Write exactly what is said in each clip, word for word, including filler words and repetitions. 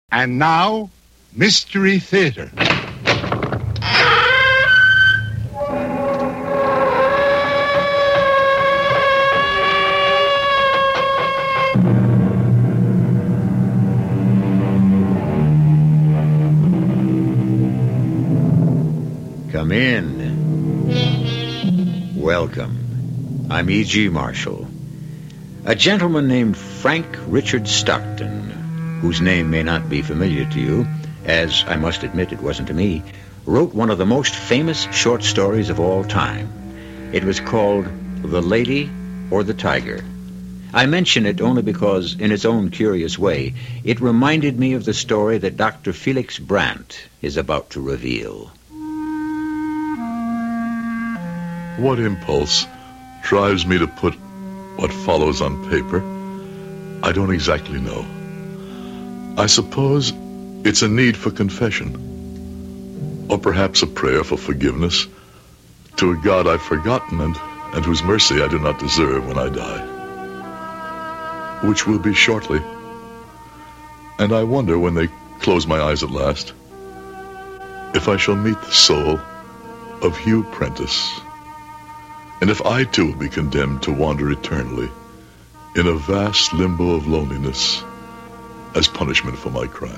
And now, Mystery Theater. Come in. Welcome. I'm E G. Marshall. A gentleman named Frank Richard Stockton, whose name may not be familiar to you, as I must admit it wasn't to me, wrote one of the most famous short stories of all time. It was called The Lady or the Tiger. I mention it only because, in its own curious way, it reminded me of the story that Doctor Felix Brandt is about to reveal. What impulse drives me to put what follows on paper? I don't exactly know. I suppose it's a need for confession, or perhaps a prayer for forgiveness to a God I've forgotten and, and whose mercy I do not deserve when I die, which will be shortly. And I wonder, when they close my eyes at last, if I shall meet the soul of Hugh Prentice, and if I too will be condemned to wander eternally in a vast limbo of loneliness as punishment for my crime.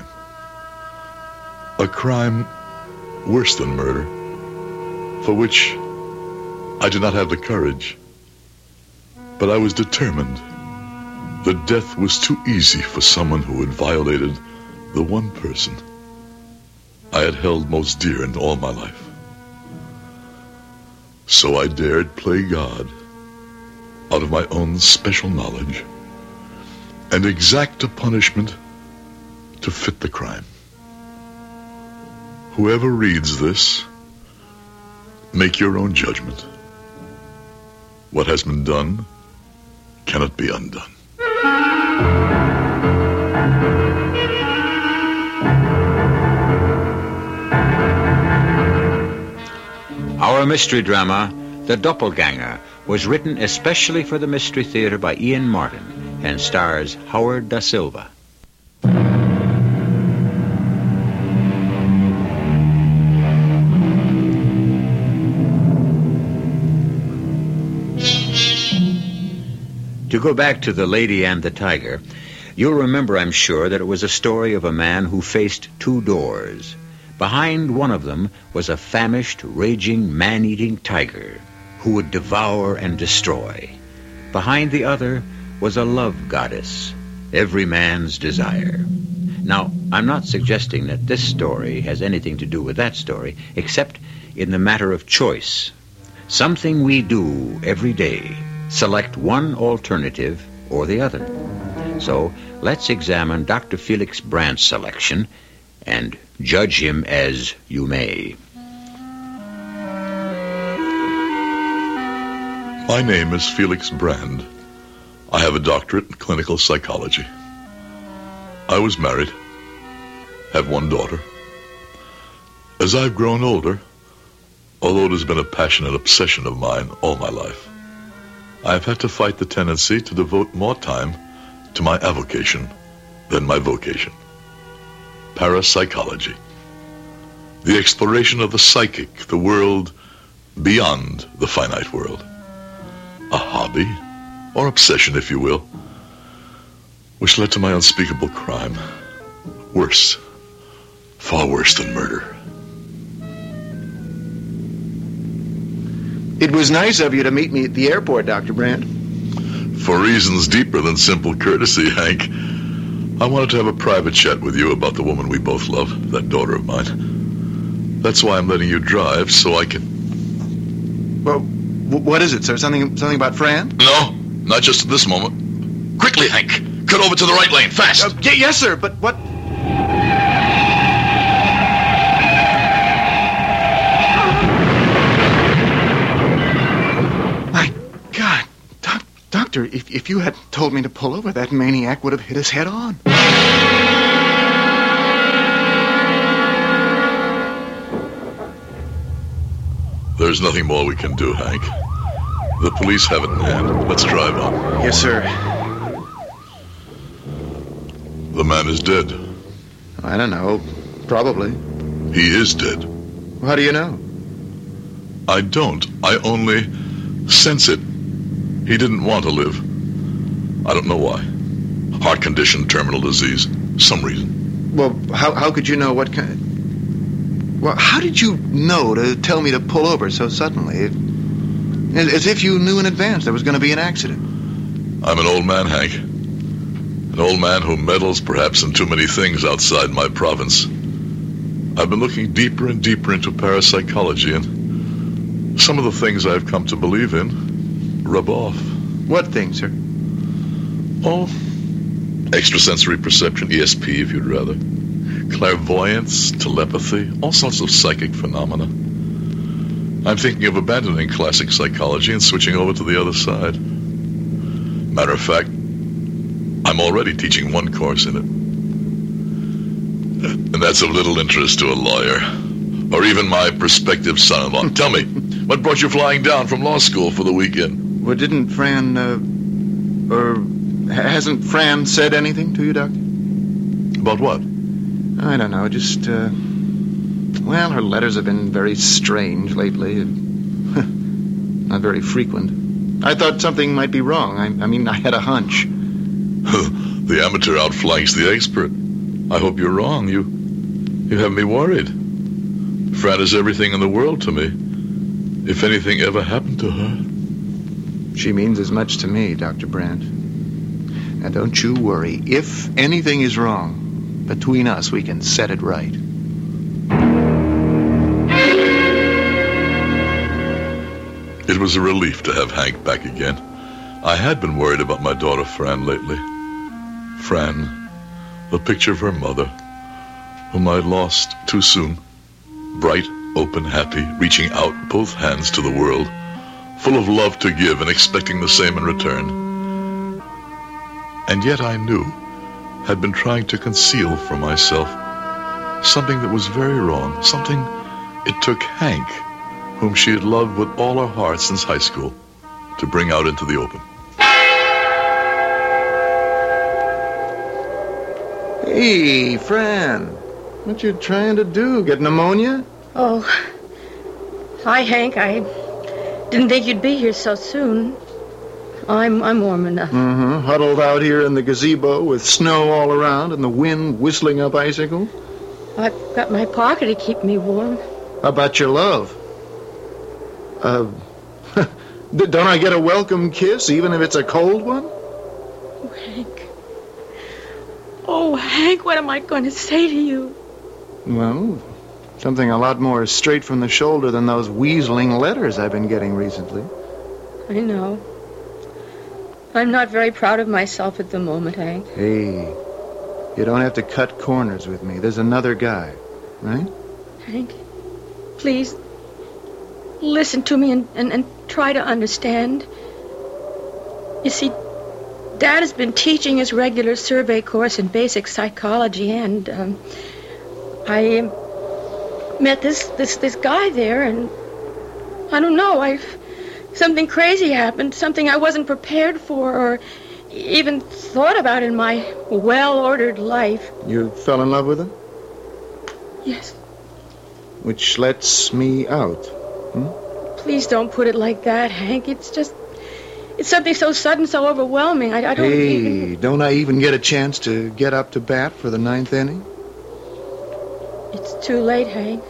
A crime worse than murder, for which I did not have the courage, but I was determined. The death was too easy for someone who had violated the one person I had held most dear in all my life. So I dared play God out of my own special knowledge and exact a punishment to fit the crime. Whoever reads this, make your own judgment. What has been done cannot be undone. Our mystery drama, The Doppelganger, was written especially for the Mystery Theater by Ian Martin and stars Howard Da Silva. To go back to The Lady and the Tiger, you'll remember, I'm sure, that it was a story of a man who faced two doors. Behind one of them was a famished, raging, man-eating tiger who would devour and destroy. Behind the other was a love goddess, every man's desire. Now, I'm not suggesting that this story has anything to do with that story, except in the matter of choice. Something we do every day. Select one alternative or the other. So, let's examine Doctor Felix Brandt's selection and judge him as you may. My name is Felix Brandt. I have a doctorate in clinical psychology. I was married, have one daughter. As I've grown older, although it has been a passionate obsession of mine all my life, I've had to fight the tendency to devote more time to my avocation than my vocation. Parapsychology. The exploration of the psychic, the world beyond the finite world. A hobby, or obsession if you will, which led to my unspeakable crime. Worse, far worse than murder. It was nice of you to meet me at the airport, Doctor Brandt. For reasons deeper than simple courtesy, Hank, I wanted to have a private chat with you about the woman we both love, that daughter of mine. That's why I'm letting you drive, so I can... Well, w- what is it, sir? Something something about Fran? No, not just at this moment. Quickly, Hank! Cut over to the right lane, fast! Uh, y- yes, sir, but what... My God, doc- Doctor, if, if you hadn't told me to pull over, that maniac would have hit us head on. There's nothing more we can do, Hank. The police have it in hand. Let's drive on. Yes, sir. The man is dead. I don't know. Probably. He is dead. How do you know? I don't. I only sense it. He didn't want to live. I don't know why. Heart condition, terminal disease, some reason. Well, how how could you know what kind... Well, how did you know to tell me to pull over so suddenly? It, as if you knew in advance there was going to be an accident. I'm an old man, Hank. An old man who meddles perhaps in too many things outside my province. I've been looking deeper and deeper into parapsychology, and some of the things I've come to believe in rub off. What things, sir? Oh, extrasensory perception, E S P if you'd rather. Clairvoyance, telepathy, all sorts of psychic phenomena. I'm thinking of abandoning classic psychology and switching over to the other side. Matter of fact, I'm already teaching one course in it. And that's of little interest to a lawyer, or even my prospective son-in-law. Tell me, what brought you flying down from law school for the weekend? Well, didn't Fran, uh, or hasn't Fran said anything to you, Doctor? About what? I don't know, just, uh, well, her letters have been very strange lately. Not very frequent. I thought something might be wrong. I, I mean, I had a hunch. The amateur outflanks the expert. I hope you're wrong. You you have me worried. Fran is everything in the world to me. If anything ever happened to her... She means as much to me, Doctor Brandt. Now, don't you worry. If anything is wrong, between us, we can set it right. It was a relief to have Hank back again. I had been worried about my daughter Fran lately. Fran, the picture of her mother, whom I lost too soon. Bright, open, happy, reaching out both hands to the world, full of love to give and expecting the same in return. And yet I knew, had been trying to conceal from myself something that was very wrong, something it took Hank, whom she had loved with all her heart since high school, to bring out into the open. Hey, Fran, what you trying to do? Get pneumonia? Oh, hi, Hank. I didn't think you'd be here so soon. I'm I'm warm enough. Mm-hmm. Huddled out here in the gazebo with snow all around and the wind whistling up icicles. I've got my parka to keep me warm. How about your love? Uh, don't I get a welcome kiss, even if it's a cold one? Oh, Hank. Oh, Hank, what am I going to say to you? Well, something a lot more straight from the shoulder than those weaseling letters I've been getting recently. I know. I'm not very proud of myself at the moment, Hank. Hey, you don't have to cut corners with me. There's another guy, right? Hank, please, listen to me and, and, and try to understand. You see, Dad has been teaching his regular survey course in basic psychology, and um, I met this, this, this guy there, and I don't know, I've... Something crazy happened, something I wasn't prepared for or even thought about in my well-ordered life. You fell in love with him? Yes. Which lets me out. Hmm? Please don't put it like that, Hank. It's just... It's something so sudden, so overwhelming. I, I don't Hey, even... don't I even get a chance to get up to bat for the ninth inning? It's too late, Hank.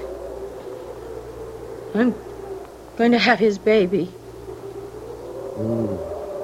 I'm going to have his baby. Ooh.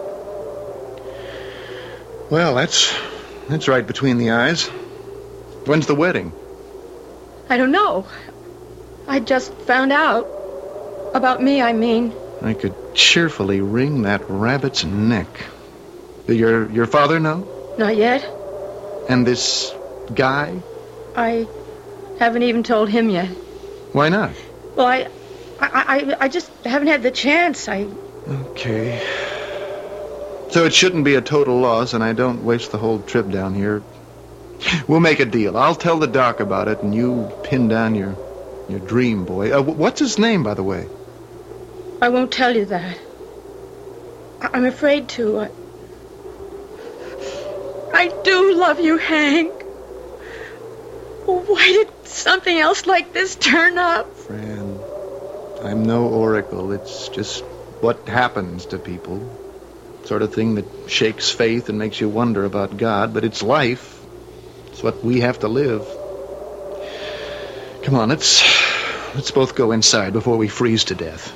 Well, that's that's right between the eyes. When's the wedding? I don't know. I just found out. About me, I mean. I could cheerfully wring that rabbit's neck. Did your your father know? Not yet. And this guy? I haven't even told him yet. Why not? Well, I, I, I, I just haven't had the chance. I. Okay. So it shouldn't be a total loss, and I don't waste the whole trip down here. We'll make a deal. I'll tell the doc about it, and you pin down your your dream boy. Uh, what's his name, by the way? I won't tell you that. I- I'm afraid to. I... I do love you, Hank. Why did something else like this turn up? Fran, I'm no oracle. It's just what happens to people. Sort of thing that shakes faith and makes you wonder about God, but it's life. It's what we have to live. Come on, let's let's both go inside before we freeze to death.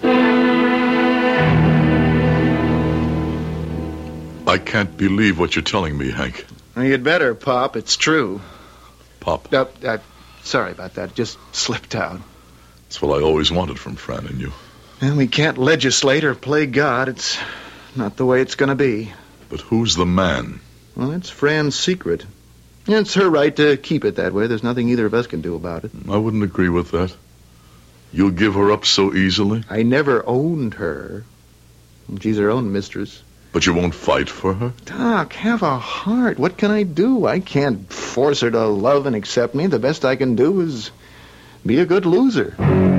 I can't believe what you're telling me, Hank. Well, you'd better, Pop. It's true. Pop. Uh, uh, sorry about that. Just slipped out. That's what I always wanted from Fran and you. And we can't legislate or play God. It's not the way it's going to be. But who's the man? Well, it's Fran's secret. And it's her right to keep it that way. There's nothing either of us can do about it. I wouldn't agree with that. You'll give her up so easily? I never owned her. She's her own mistress. But you won't fight for her? Doc, have a heart. What can I do? I can't force her to love and accept me. The best I can do is be a good loser.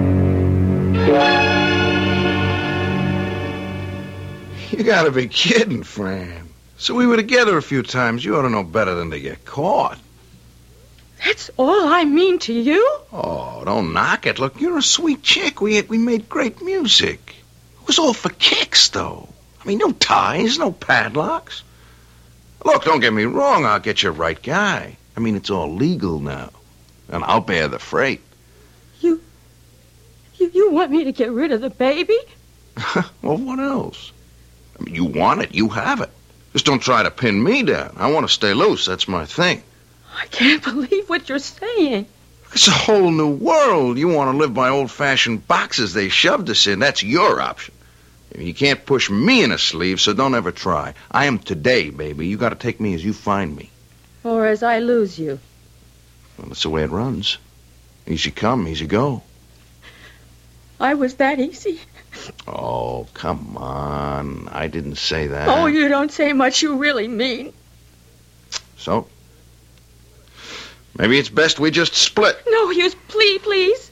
You gotta be kidding, Fran. So we were together a few times. You ought to know better than to get caught. That's all I mean to you? Oh, don't knock it. Look, you're a sweet chick. We we made great music. It was all for kicks, though. I mean, no ties, no padlocks. Look, don't get me wrong. I'll get you the right guy. I mean, it's all legal now. And I'll bear the freight. You... You, you want me to get rid of the baby? Well, what else? I mean, you want it, you have it. Just don't try to pin me down. I want to stay loose. That's my thing. I can't believe what you're saying. It's a whole new world. You want to live by old-fashioned boxes they shoved us in. That's your option. You can't push me in a sleeve, so don't ever try. I am today, baby. You got to take me as you find me. Or as I lose you. Well, that's the way it runs. Easy come, easy go. I was that easy. Oh, come on. I didn't say that. Oh, you don't say much you really mean. So? Maybe it's best we just split. No, you please, please.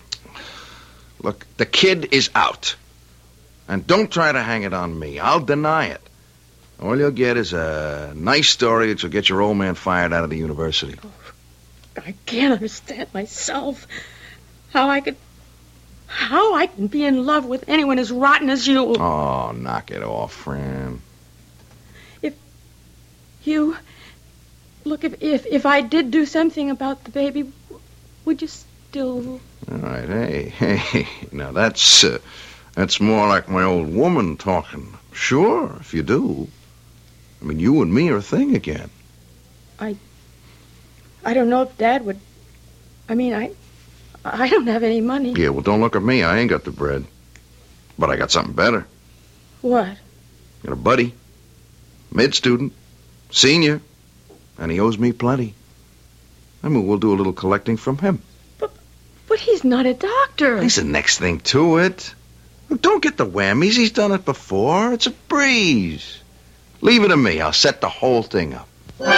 Look, the kid is out. And don't try to hang it on me. I'll deny it. All you'll get is a nice story that will get your old man fired out of the university. Oh, I can't understand myself. How I could... How I can be in love with anyone as rotten as you. Oh, knock it off, Fran. If you... Look, if, if, if I did do something about the baby, would you still... All right, hey, hey. Now, that's... Uh, That's more like my old woman talking. Sure, if you do. I mean, you and me are a thing again. I... I don't know if Dad would... I mean, I... I don't have any money. Yeah, well, don't look at me. I ain't got the bread. But I got something better. What? Got a buddy. Mid-student. Senior. And he owes me plenty. I mean, we'll do a little collecting from him. But, but he's not a doctor. He's the next thing to it. Look, don't get the whammies. He's done it before. It's a breeze. Leave it to me. I'll set the whole thing up.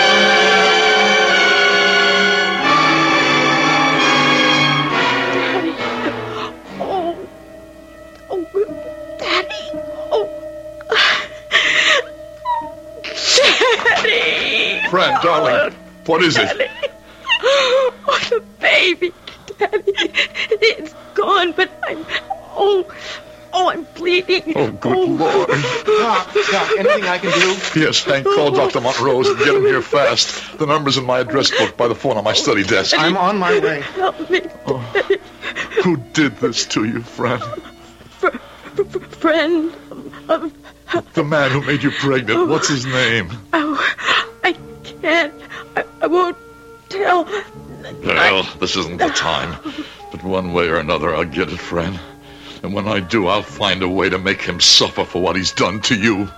Daddy. Oh. Oh, Daddy. Oh. Daddy. Fran, darling, what is Daddy. it? Oh, the baby. Daddy. It's gone, but I'm... Oh... Oh, I'm bleeding. Oh, good oh. Lord. Doc, Doc, anything I can do? Yes, Hank, call Doctor Montrose and get him here fast. The number's in my address book by the phone on my study desk. I'm on my way. Help me. Oh, who did this to you, Fran? Fr- fr- friend. Of... The man who made you pregnant. What's his name? Oh, I can't. I, I won't tell. Well, this isn't the time. But one way or another, I'll get it, Fran. And when I do, I'll find a way to make him suffer for what he's done to you.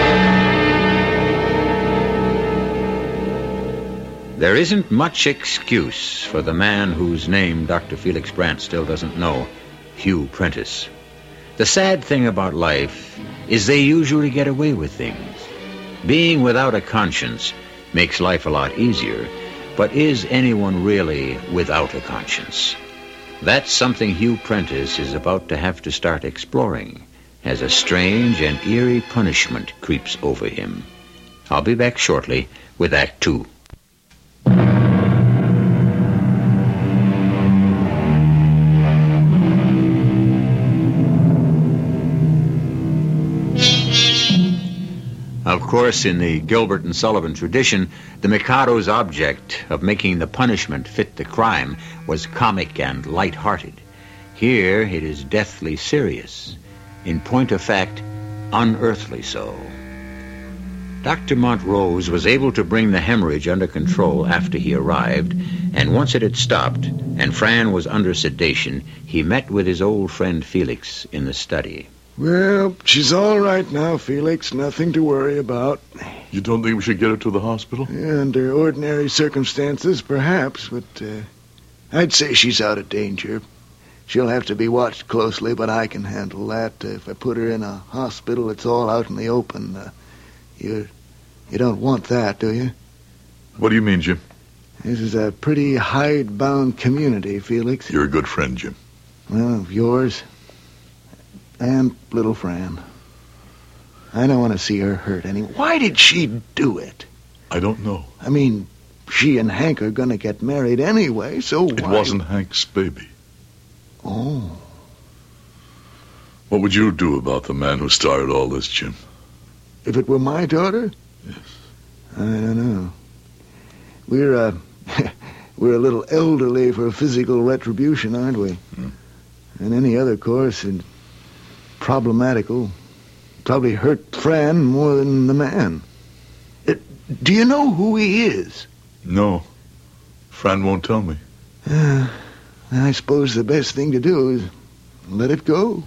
There isn't much excuse for the man whose name Doctor Felix Brandt still doesn't know, Hugh Prentice. The sad thing about life is they usually get away with things. Being without a conscience makes life a lot easier, but is anyone really without a conscience? That's something Hugh Prentice is about to have to start exploring as a strange and eerie punishment creeps over him. I'll be back shortly with Act Two. course, in the Gilbert and Sullivan tradition, the Mikado's object of making the punishment fit the crime was comic and light-hearted. Here it is deathly serious. In point of fact, unearthly so. Doctor Montrose was able to bring the hemorrhage under control after he arrived, and once it had stopped and Fran was under sedation, he met with his old friend Felix in the study. Well, she's all right now, Felix. Nothing to worry about. You don't think we should get her to the hospital? Yeah, under ordinary circumstances, perhaps, but uh, I'd say she's out of danger. She'll have to be watched closely, but I can handle that. Uh, if I put her in a hospital, it's all out in the open. Uh, you, you don't want that, do you? What do you mean, Jim? This is a pretty hidebound community, Felix. You're a good friend, Jim. Well, of yours and little Fran. I don't want to see her hurt any. Why did she do it? I don't know. I mean, she and Hank are going to get married anyway, so It why... wasn't Hank's baby. Oh. What would you do about the man who started all this, Jim? If it were my daughter? Yes. I don't know. We're, uh, we're a little elderly for physical retribution, aren't we? Hmm. And any other course, and problematical, probably hurt Fran more than the man. Uh, do you know who he is? No. Fran won't tell me. Uh, I suppose the best thing to do is let it go.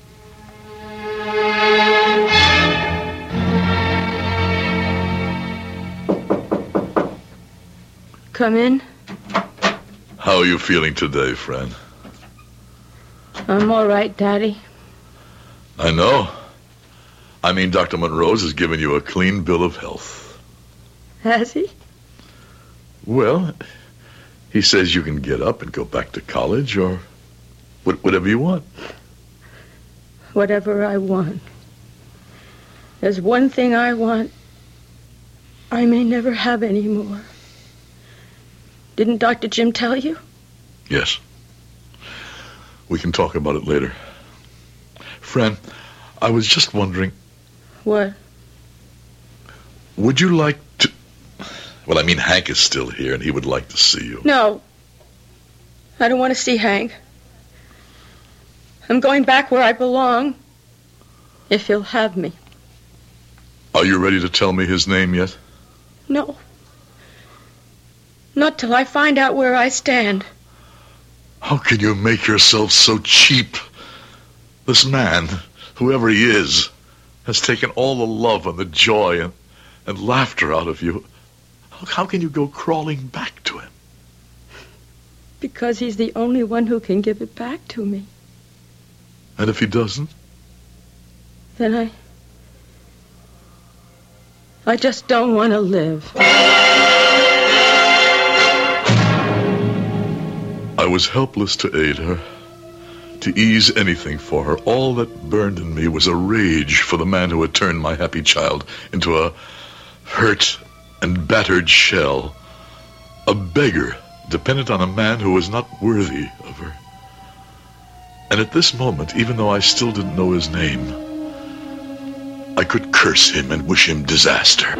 Come in. How are you feeling today, Fran? I'm all right, Daddy. I know. I mean, Doctor Montrose has given you a clean bill of health. Has he? Well, he says you can get up and go back to college or wh- whatever you want. Whatever I want. There's one thing I want I may never have any more. Didn't Doctor Jim tell you? Yes. We can talk about it later. Fran, I was just wondering... What? Would you like to... Well, I mean, Hank is still here, and he would like to see you. No. I don't want to see Hank. I'm going back where I belong, if he'll have me. Are you ready to tell me his name yet? No. Not till I find out where I stand. How can you make yourself so cheap? This man, whoever he is, has taken all the love and the joy and, and laughter out of you. How, how can you go crawling back to him? Because he's the only one who can give it back to me. And if he doesn't? Then I... I just don't want to live. I was helpless to aid her, to ease anything for her. All that burned in me was a rage for the man who had turned my happy child into a hurt and battered shell, a beggar dependent on a man who was not worthy of her. And at this moment, even though I still didn't know his name, I could curse him and wish him disaster.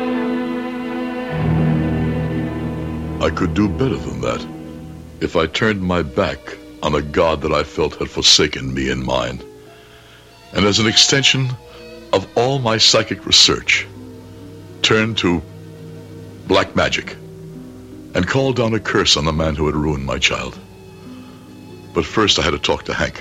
I could do better than that if I turned my back on a god that I felt had forsaken me and mine, and as an extension of all my psychic research, turned to black magic and called down a curse on the man who had ruined my child. But first I had to talk to Hank.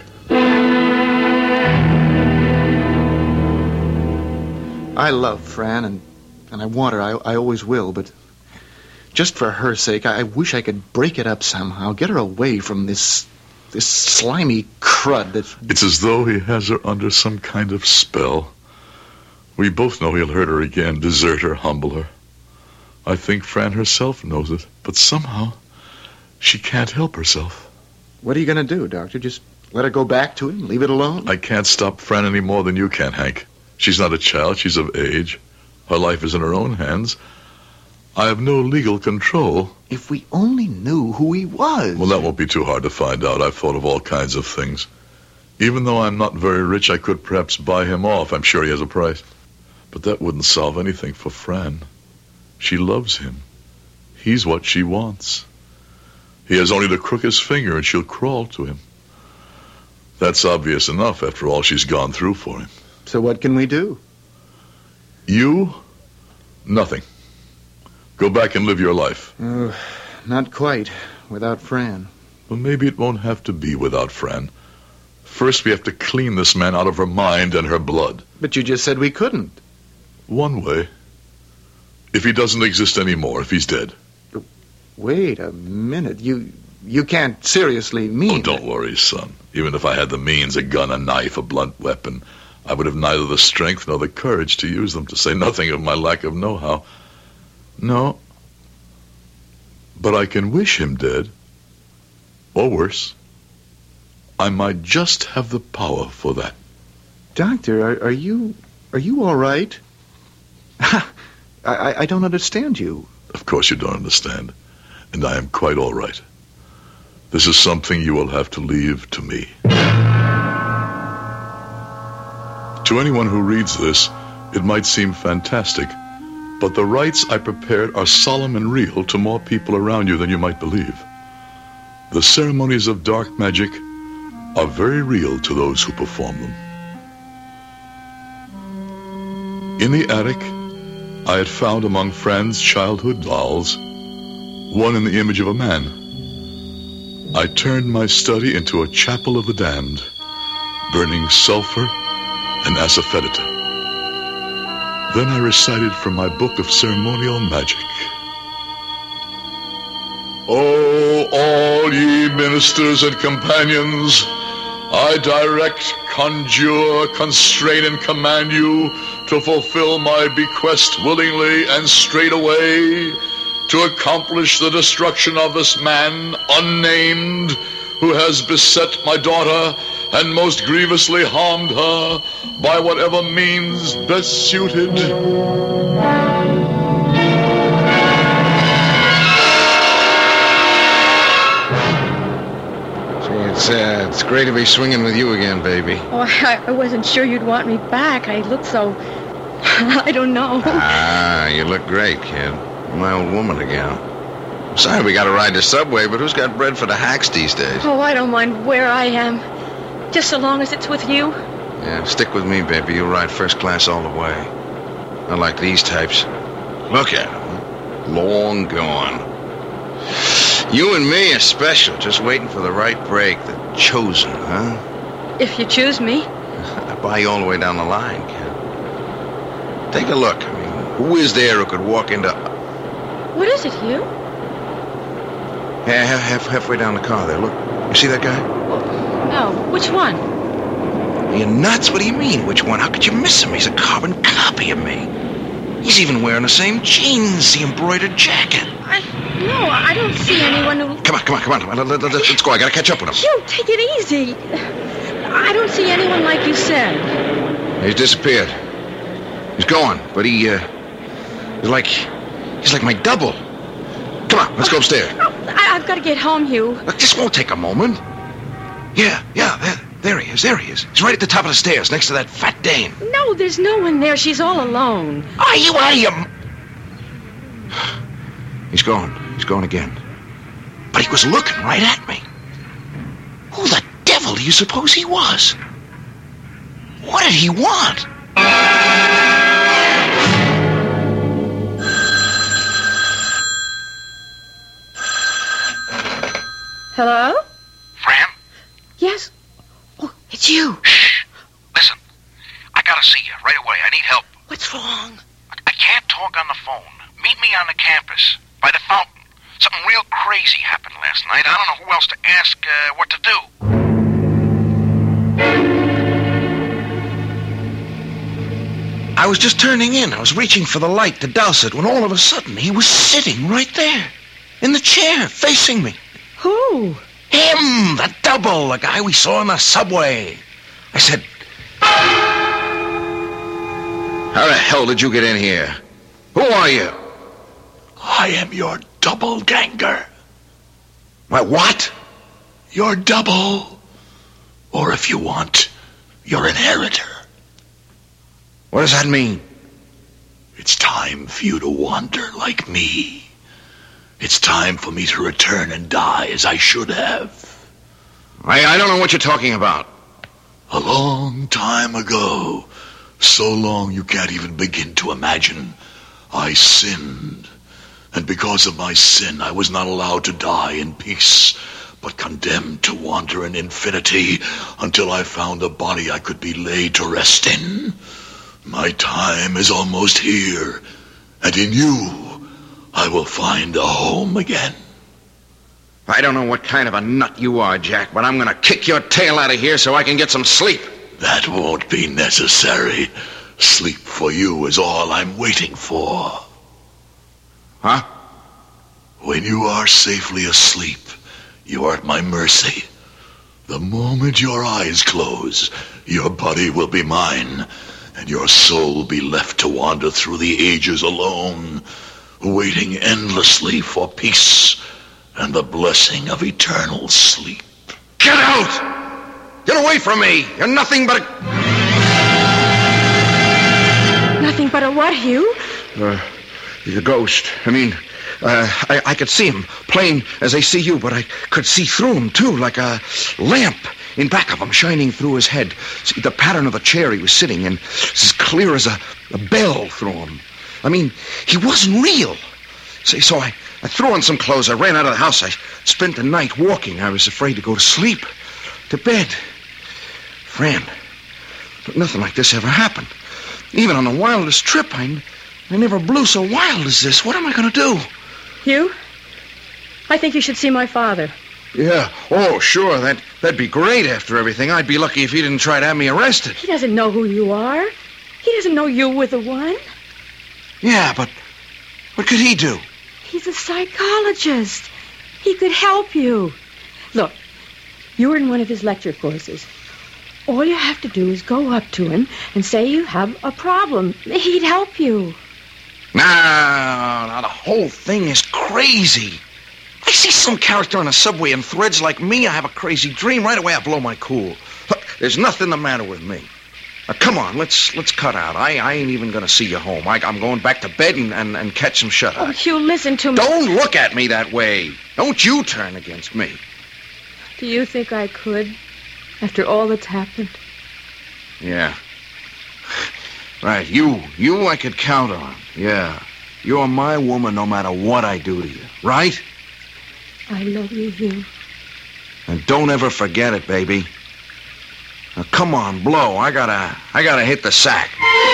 I love Fran, and, and I want her. I, I always will, but just for her sake, I, I wish I could break it up somehow, get her away from this this slimy crud that's... It's as though he has her under some kind of spell. We both know he'll hurt her again, desert her, humble her. I think Fran herself knows it, but somehow she can't help herself. What are you going to do, Doctor? Just let her go back to him? Leave it alone? I can't stop Fran any more than you can, Hank. She's not a child. She's of age. Her life is in her own hands. I have no legal control. If we only knew who he was. Well, that won't be too hard to find out. I've thought of all kinds of things. Even though I'm not very rich, I could perhaps buy him off. I'm sure he has a price. But that wouldn't solve anything for Fran. She loves him. He's what she wants. He has only to crook his finger and she'll crawl to him. That's obvious enough after all she's gone through for him. So what can we do? You? Nothing. Go back and live your life. Uh, not quite. Without Fran. Well, maybe it won't have to be without Fran. First, we have to clean this man out of her mind and her blood. But you just said we couldn't. One way. If he doesn't exist anymore, if he's dead. Wait a minute. You you can't seriously mean... Oh, don't that. worry, son. Even if I had the means, a gun, a knife, a blunt weapon, I would have neither the strength nor the courage to use them, to say nothing of my lack of know-how. No. But I can wish him dead. Or worse. I might just have the power for that. Doctor, are, are you... Are you all right? I, I, I don't understand you. Of course you don't understand. And I am quite all right. This is something you will have to leave to me. To anyone who reads this, it might seem fantastic, but the rites I prepared are solemn and real to more people around you than you might believe. The ceremonies of dark magic are very real to those who perform them. In the attic, I had found among Fran's childhood dolls one in the image of a man. I turned my study into a chapel of the damned, burning sulfur and asafoetida. Then I recited from my book of ceremonial magic. O all ye ministers and companions, I direct, conjure, constrain, and command you to fulfill my bequest willingly and straightway, to accomplish the destruction of this man, unnamed, who has beset my daughter and most grievously harmed her by whatever means best suited. It's, uh, it's great to be swinging with you again, baby. Oh, I, I wasn't sure you'd want me back. I look so... I don't know. Ah, you look great, kid. My old woman again. Sorry we got to ride the subway, but who's got bread for the hacks these days? Oh, I don't mind where I am. Just so long as it's with you. Yeah, stick with me, baby. You'll ride first class all the way. Not like these types. Look at them. Long gone. You and me are special, just waiting for the right break, the chosen, huh? If you choose me. I buy you all the way down the line, kid. Take a look. I mean, who is there who could walk into... What is it, Hugh? Yeah, half, half, halfway down the car there, look. You see that guy? No, which one? Are you nuts? What do you mean, which one? How could you miss him? He's a carbon copy of me. He's even wearing the same jeans, the embroidered jacket. I... No, I don't see anyone who... Come on, come on, come on. Come on. Let, let, let's go. I gotta catch up with him. Hugh, take it easy. I don't see anyone like you said. He's disappeared. He's gone, but he, uh... He's like... He's like my double. Come on, let's go upstairs. Oh, I, I've got to get home, Hugh. Look, this won't take a moment. Yeah, yeah, there, there he is, there he is. He's right at the top of the stairs, next to that fat dame. No, there's no one there. She's all alone. Are you out of your... He's gone. He's gone again. But he was looking right at me. Who the devil do you suppose he was? What did he want? Hello? Fran? Yes? Oh, it's you. Shh. Listen, I gotta see you right away. I need help. What's wrong? I, I can't talk on the phone. Meet me on the campus, by the fountain. Something real crazy happened last night. I don't know who else to ask uh, what to do. I was just turning in. I was reaching for the light to douse it when all of a sudden he was sitting right there. In the chair, facing me. Who? Him, the double, the guy we saw in the subway. I said, how the hell did you get in here? Who are you? I am your doppelganger. My what? Your double. Or if you want, your inheritor. What does that mean? It's time for you to wander like me. It's time for me to return and die as I should have. I, I don't know what you're talking about. A long time ago, so long you can't even begin to imagine, I sinned. And because of my sin, I was not allowed to die in peace, but condemned to wander in infinity until I found a body I could be laid to rest in. My time is almost here, and in you, I will find a home again. I don't know what kind of a nut you are, Jack, but I'm going to kick your tail out of here so I can get some sleep. That won't be necessary. Sleep for you is all I'm waiting for. Huh? When you are safely asleep, you are at my mercy. The moment your eyes close, your body will be mine, and your soul will be left to wander through the ages alone, waiting endlessly for peace and the blessing of eternal sleep. Get out! Get away from me! You're nothing but a... Nothing but a what, Hugh? Uh, he's a ghost. I mean, uh, I, I could see him, plain as I see you, but I could see through him, too, like a lamp in back of him, shining through his head. See, the pattern of the chair he was sitting in is as clear as a, a bell through him. I mean, he wasn't real. See, so I, I threw on some clothes. I ran out of the house. I spent the night walking. I was afraid to go to sleep, to bed. Fran, but nothing like this ever happened. Even on the wildest trip, I, I never blew so wild as this. What am I going to do? Hugh, I think you should see my father. Yeah. Oh, sure. That, that'd be great after everything. I'd be lucky if he didn't try to have me arrested. He doesn't know who you are. He doesn't know you were the one. Yeah, but what could he do? He's a psychologist. He could help you. Look, you're in one of his lecture courses. All you have to do is go up to him and say you have a problem. He'd help you. No, no, the whole thing is crazy. I see some character on the subway and threads like me. I have a crazy dream. Right away, I blow my cool. Look, there's nothing the matter with me. Now, come on, let's let's cut out. I, I ain't even going to see you home. I, I'm going back to bed and, and, and catch some shut-eye. Oh, Hugh, listen to me. Don't look at me that way. Don't you turn against me. Do you think I could, after all that's happened? Yeah. Right, you. You I could count on. Yeah. You're my woman no matter what I do to you. Right? I love you, Hugh. And don't ever forget it, baby. Now, come on, blow. I gotta, I gotta hit the sack.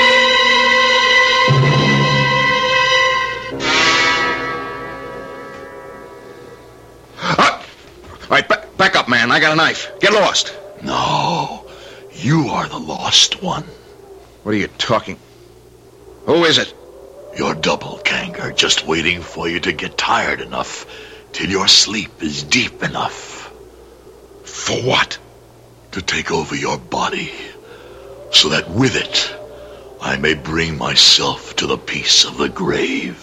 Ah! All right, ba- back up, man. I got a knife. Get lost. No, you are the lost one. What are you talking? Who is it? Your doppelganger, just waiting for you to get tired enough till your sleep is deep enough. For what? To take over your body, so that with it, I may bring myself to the peace of the grave.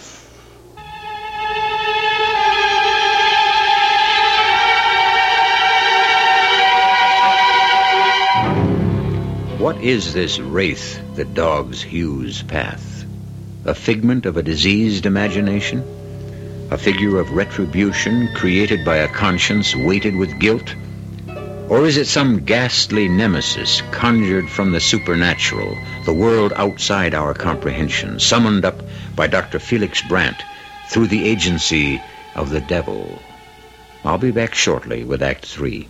What is this wraith that dogs Hugh's path? A figment of a diseased imagination? A figure of retribution created by a conscience weighted with guilt? Or is it some ghastly nemesis conjured from the supernatural, the world outside our comprehension, summoned up by Doctor Felix Brandt through the agency of the devil? I'll be back shortly with Act Three.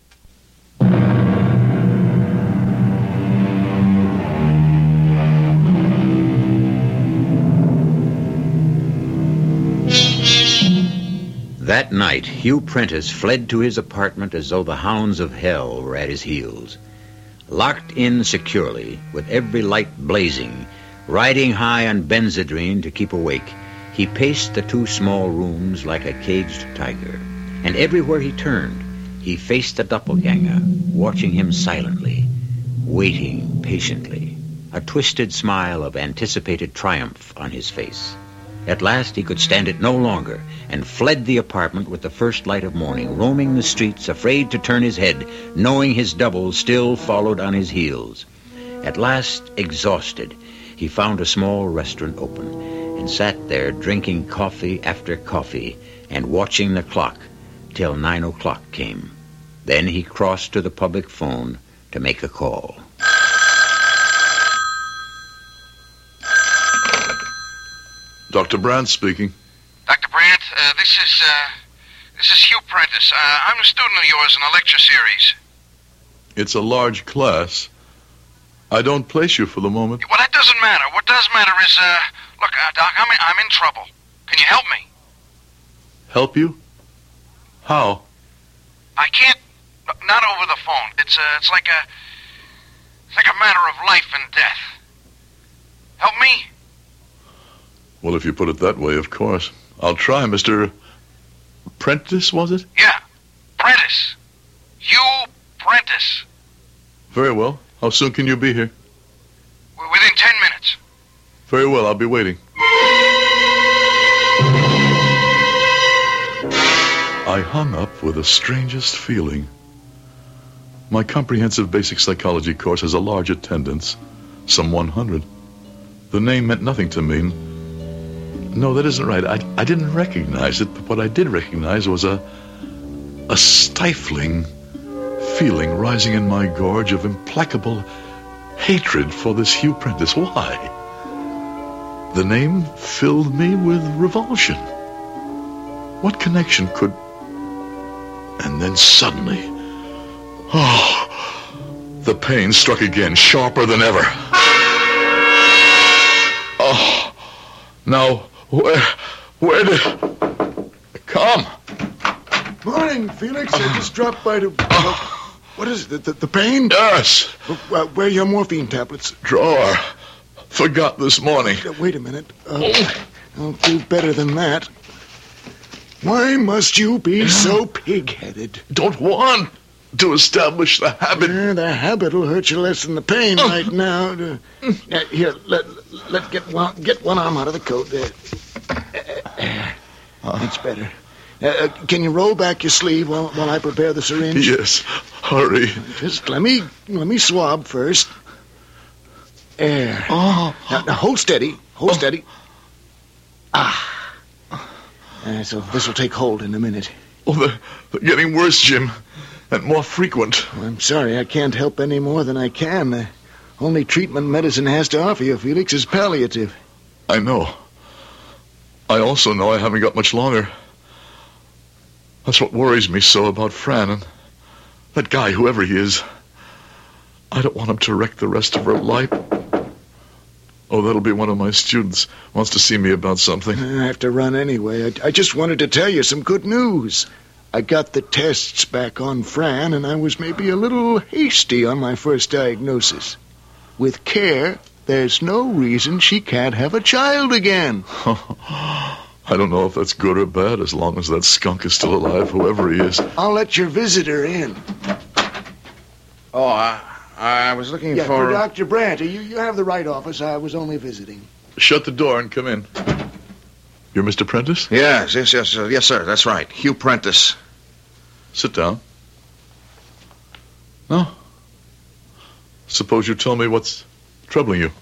That night, Hugh Prentice fled to his apartment as though the hounds of hell were at his heels. Locked in securely, with every light blazing, riding high on Benzedrine to keep awake, he paced the two small rooms like a caged tiger. And everywhere he turned, he faced the doppelganger, watching him silently, waiting patiently, a twisted smile of anticipated triumph on his face. At last he could stand it no longer and fled the apartment with the first light of morning, roaming the streets, afraid to turn his head, knowing his double still followed on his heels. At last, exhausted, he found a small restaurant open and sat there drinking coffee after coffee and watching the clock till nine o'clock came. Then he crossed to the public phone to make a call. Doctor Brandt speaking. Doctor Brandt, uh, this is, uh, this is Hugh Prentice. Uh, I'm a student of yours in a lecture series. It's a large class. I don't place you for the moment. Well, that doesn't matter. What does matter is, uh, look, uh, Doc, I'm in, I'm in trouble. Can you help me? Help you? How? I can't, not over the phone. It's, uh, it's like a, it's like a matter of life and death. Help me? Well, if you put it that way, of course. I'll try, Mister Prentice, was it? Yeah, Prentice. Hugh Prentice. Very well. How soon can you be here? W- within ten minutes. Very well, I'll be waiting. I hung up with the strangest feeling. My comprehensive basic psychology course has a large attendance, some one hundred. The name meant nothing to me. No, that isn't right. I, I didn't recognize it, but what I did recognize was a, a stifling feeling rising in my gorge of implacable hatred for this Hugh Prentice. Why? The name filled me with revulsion. What connection could... And then suddenly... Oh, the pain struck again, sharper than ever. Oh, now, where... Where did... Come. Morning, Felix. I just dropped by to... What is it? The, the, the pain? Yes. Uh, where are your morphine tablets? Drawer. Forgot this morning. Uh, wait a minute. Uh, I'll do better than that. Why must you be so pig-headed? Don't want to establish the habit. Uh, the habit will hurt you less than the pain right now. Uh, uh, here, let let get one get one arm out of the coat. There. Uh, uh, that's better. Uh, uh, can you roll back your sleeve while, while I prepare the syringe? Yes. Hurry. Just let me let me swab first. There. Oh. Now, now hold steady. Hold oh. steady. Ah. Uh, so this will take hold in a minute. Oh, they're, they're getting worse, Jim, and more frequent. Well, I'm sorry, I can't help any more than I can. The only treatment medicine has to offer you, Felix, is palliative. I know. I also know I haven't got much longer. That's what worries me so about Fran and that guy, whoever he is. I don't want him to wreck the rest of her life. Oh, that'll be one of my students. Wants to see me about something. I have to run anyway. I, I just wanted to tell you some good news. I got the tests back on Fran, and I was maybe a little hasty on my first diagnosis. With care, there's no reason she can't have a child again. I don't know if that's good or bad, as long as that skunk is still alive, whoever he is. I'll let your visitor in. Oh, I, I was looking yeah, for... for Doctor Brandt. You, you have the right office. I was only visiting. Shut the door and come in. You're Mister Prentice? Yes, yes, yes, uh, yes, sir. That's right. Hugh Prentice. Sit down. No. Suppose you tell me what's troubling you.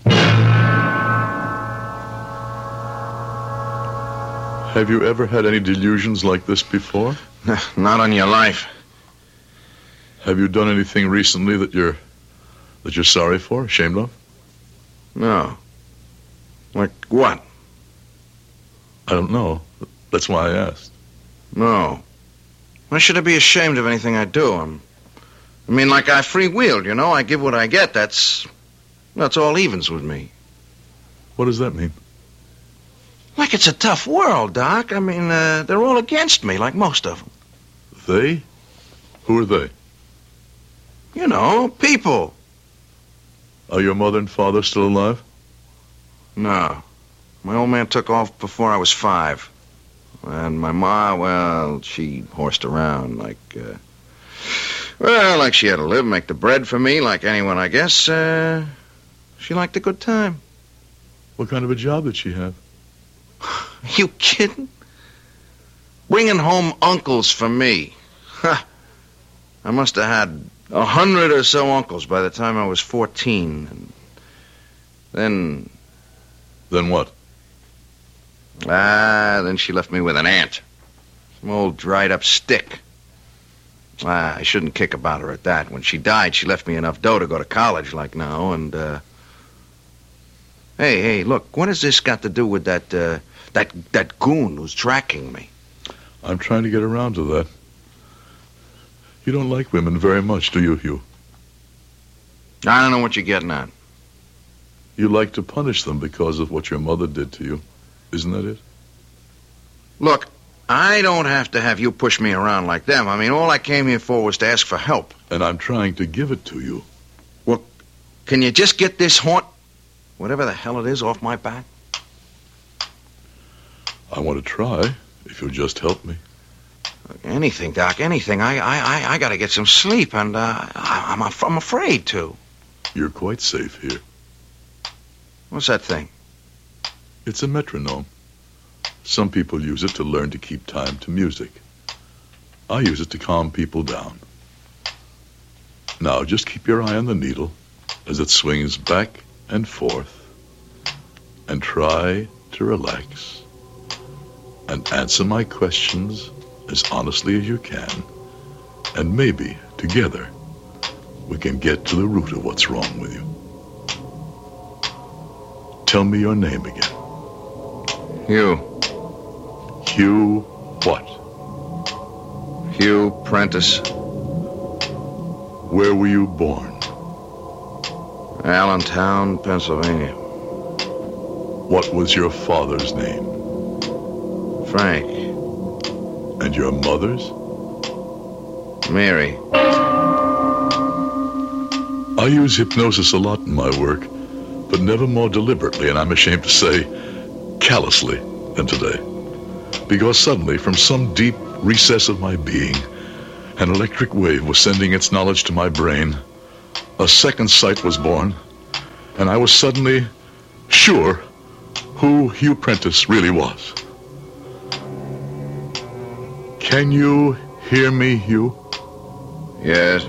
Have you ever had any delusions like this before? Not on your life. Have you done anything recently that you're that you're sorry for, ashamed of? No. Like what? I don't know. That's why I asked. No. Why should I be ashamed of anything I do? I'm, I mean, like I freewheeled, you know? I give what I get. That's, that's all evens with me. What does that mean? Like it's a tough world, Doc. I mean, uh, they're all against me, like most of them. They? Who are they? You know, people. Are your mother and father still alive? No. My old man took off before I was five. And my ma, well, she horsed around like, uh, well, like she had to live, make the bread for me, like anyone, I guess. Uh, she liked a good time. What kind of a job did she have? You kidding? Bringing home uncles for me. Ha! I must have had a hundred or so uncles by the time I was fourteen. And then Then what? Ah, then she left me with an aunt. Some old dried-up stick. Ah, I shouldn't kick about her at that. When she died, she left me enough dough to go to college like now, and, uh... Hey, hey, look, what has this got to do with that, uh, that, that goon who's tracking me? I'm trying to get around to that. You don't like women very much, do you, Hugh? I don't know what you're getting at. You like to punish them because of what your mother did to you. Isn't that it? Look, I don't have to have you push me around like them. I mean, all I came here for was to ask for help. And I'm trying to give it to you. Well, can you just get this haunt, whatever the hell it is, off my back? I want to try, if you'll just help me. Anything, Doc, anything. I I, I, I got to get some sleep, and uh, I, I'm, af- I'm afraid to. You're quite safe here. What's that thing? It's a metronome. Some people use it to learn to keep time to music. I use it to calm people down. Now, just keep your eye on the needle as it swings back and forth, and try to relax and answer my questions as honestly as you can, and maybe, together, we can get to the root of what's wrong with you. Tell me your name again. Hugh. Hugh what? Hugh Prentice. Where were you born? Allentown, Pennsylvania. What was your father's name? Frank. And your mother's? Mary. I use hypnosis a lot in my work, but never more deliberately, and I'm ashamed to say, callously, than today. Because suddenly, from some deep recess of my being, an electric wave was sending its knowledge to my brain. A second sight was born, and I was suddenly sure who Hugh Prentice really was. Can you hear me, Hugh? Yes.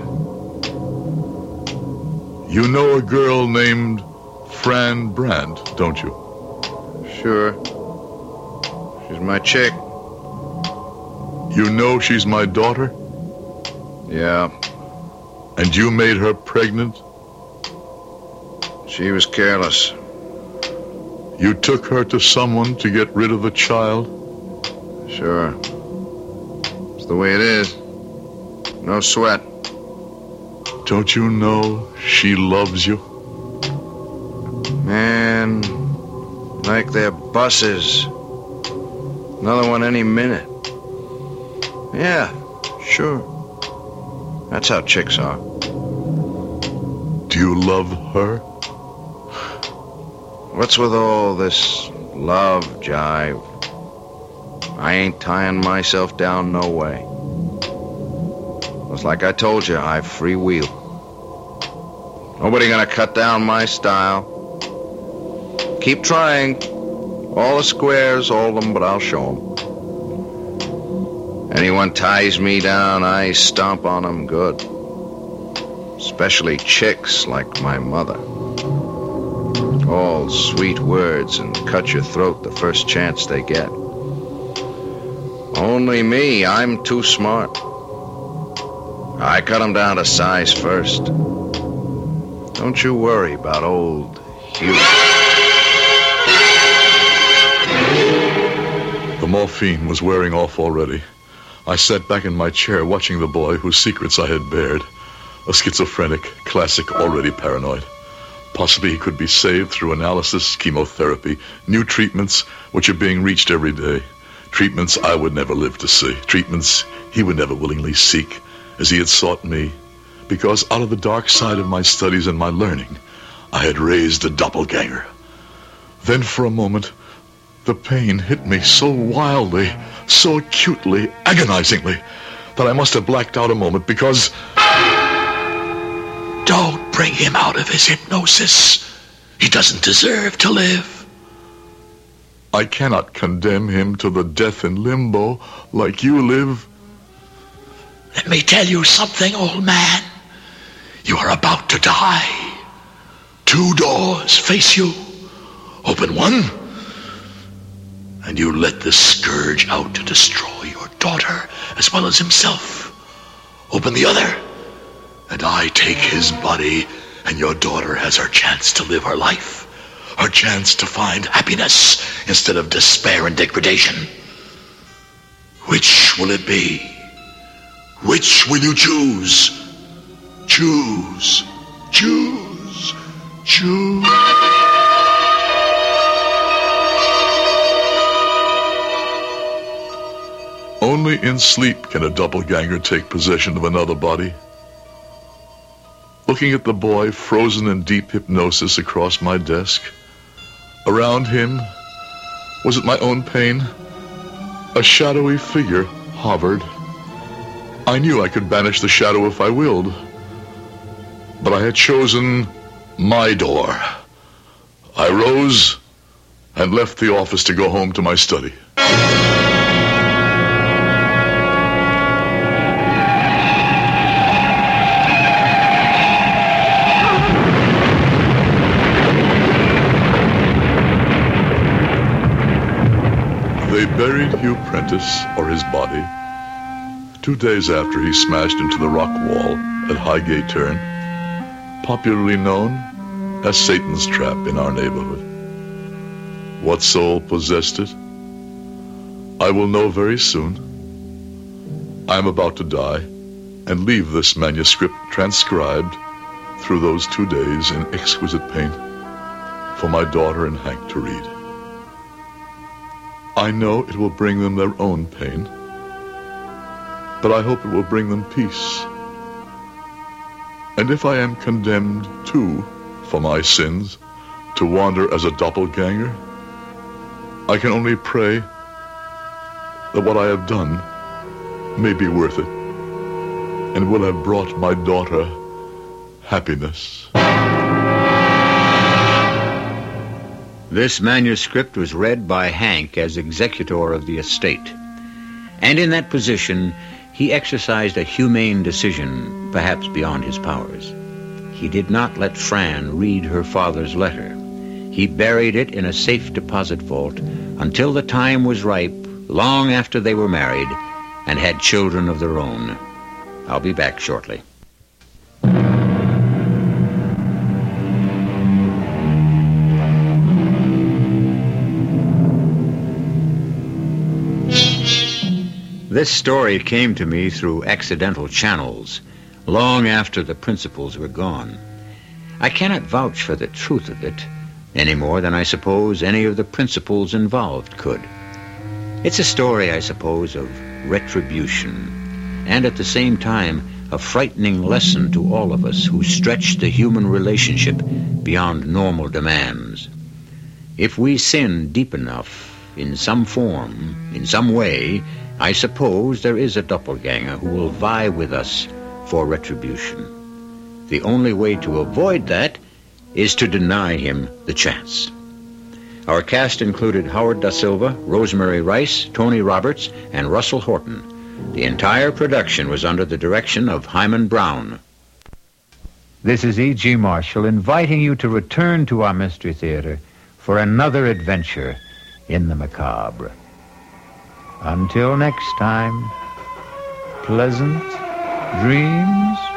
You know a girl named Fran Brandt, don't you? Sure. She's my chick. You know she's my daughter? Yeah. And you made her pregnant? She was careless. You took her to someone to get rid of the child? Sure. It's the way it is. No sweat. Don't you know she loves you? Man, like they're buses. Another one any minute. Yeah, sure. That's how chicks are. Do you love her? What's with all this love jive? I ain't tying myself down no way. It's like I told you, I free wheel. Nobody gonna cut down my style. Keep trying. All the squares, all of them, but I'll show them. Anyone ties me down, I stomp on them good. Especially chicks like my mother. All sweet words and cut your throat the first chance they get. Only me, I'm too smart. I cut them down to size first. Don't you worry about old Hugh. The morphine was wearing off already. I sat back in my chair watching the boy whose secrets I had bared. A schizophrenic, classic, already paranoid. Possibly he could be saved through analysis, chemotherapy, new treatments which are being reached every day. Treatments I would never live to see. Treatments he would never willingly seek, as he had sought me. Because out of the dark side of my studies and my learning, I had raised a doppelganger. Then for a moment, the pain hit me so wildly, so acutely, agonizingly, that I must have blacked out a moment because... Don't bring him out of his hypnosis. He doesn't deserve to live. I cannot condemn him to the death in limbo like you live. Let me tell you something, old man. You are about to die. Two doors face you. Open one, and you let the scourge out to destroy your daughter as well as himself. Open the other, and I take his body, and your daughter has her chance to live her life, her chance to find happiness instead of despair and degradation. Which will it be? Which will you choose? Choose, choose, choose. Only in sleep can a doppelganger take possession of another body. Looking at the boy frozen in deep hypnosis across my desk, around him, was it my own pain? A shadowy figure hovered. I knew I could banish the shadow if I willed, but I had chosen my door. I rose and left the office to go home to my study. They buried Hugh Prentice, or his body, two days after he smashed into the rock wall at Highgate Turn, popularly known as Satan's Trap in our neighborhood. What soul possessed it? I will know very soon. I am about to die and leave this manuscript transcribed through those two days in exquisite pain for my daughter and Hank to read. I know it will bring them their own pain, but I hope it will bring them peace. And if I am condemned, too, for my sins, to wander as a doppelganger, I can only pray that what I have done may be worth it and will have brought my daughter happiness. This manuscript was read by Hank as executor of the estate. And in that position, he exercised a humane decision, perhaps beyond his powers. He did not let Fran read her father's letter. He buried it in a safe deposit vault until the time was ripe, long after they were married and had children of their own. I'll be back shortly. This story came to me through accidental channels, long after the principals were gone. I cannot vouch for the truth of it, any more than I suppose any of the principals involved could. It's a story, I suppose, of retribution, and at the same time, a frightening lesson to all of us who stretch the human relationship beyond normal demands. If we sin deep enough, in some form, in some way, I suppose there is a doppelganger who will vie with us for retribution. The only way to avoid that is to deny him the chance. Our cast included Howard Da Silva, Rosemary Rice, Tony Roberts, and Russell Horton. The entire production was under the direction of Hyman Brown. This is E G. Marshall inviting you to return to our Mystery Theater for another adventure in the macabre. Until next time, pleasant dreams.